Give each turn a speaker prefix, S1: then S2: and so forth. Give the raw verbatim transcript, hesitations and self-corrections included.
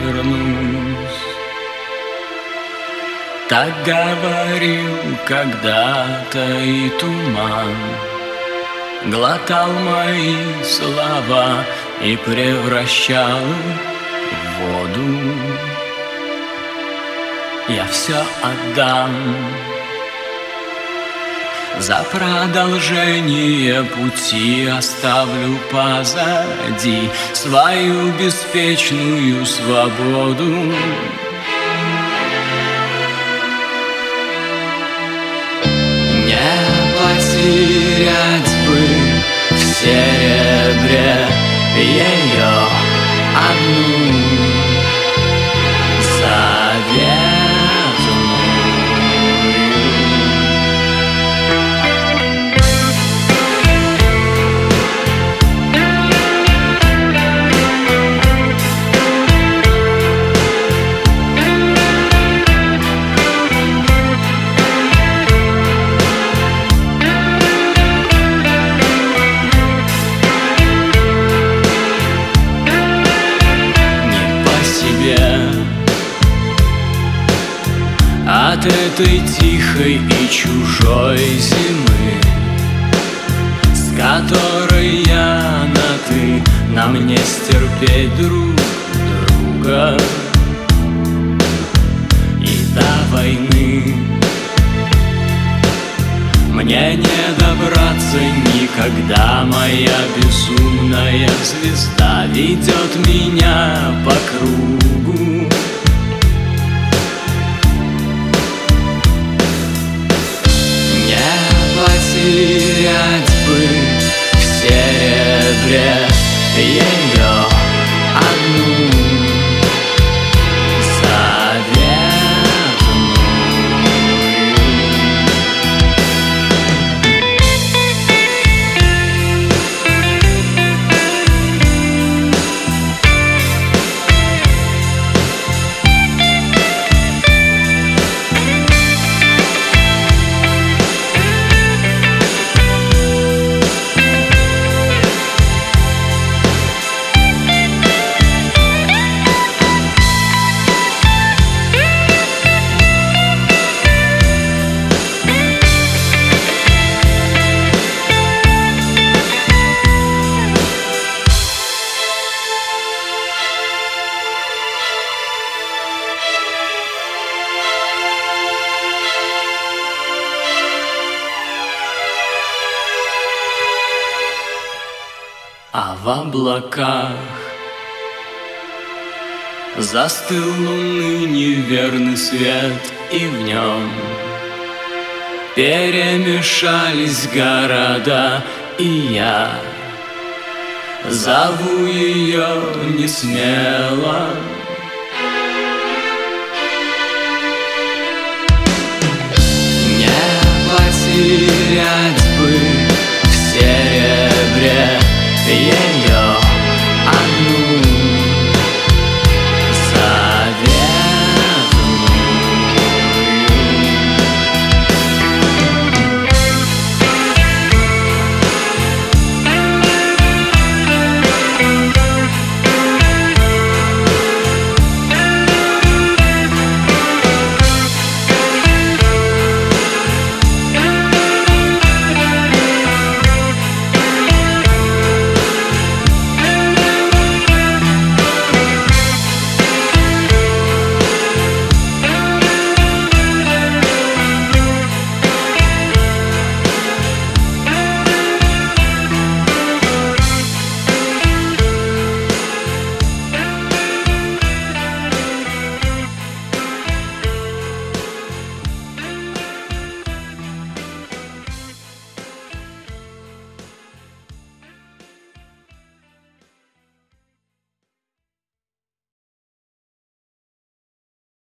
S1: вернусь. Так говорил когда-то и туман, глотал мои слова и превращал в воду. Я все отдам за продолжение пути, оставлю позади свою беспечную свободу. Не потерять бы в серебре ее одну заветную. От этой тихой и чужой зимы, с которой я на ты, нам не стерпеть друг друга. И до войны мне не добраться никогда, моя безумная звезда ведет меня по кругу. Потерять бы в серебре ее одну А в облаках застыл луны неверный свет, и в нем перемешались города, и я зову ее не смело. Не потерять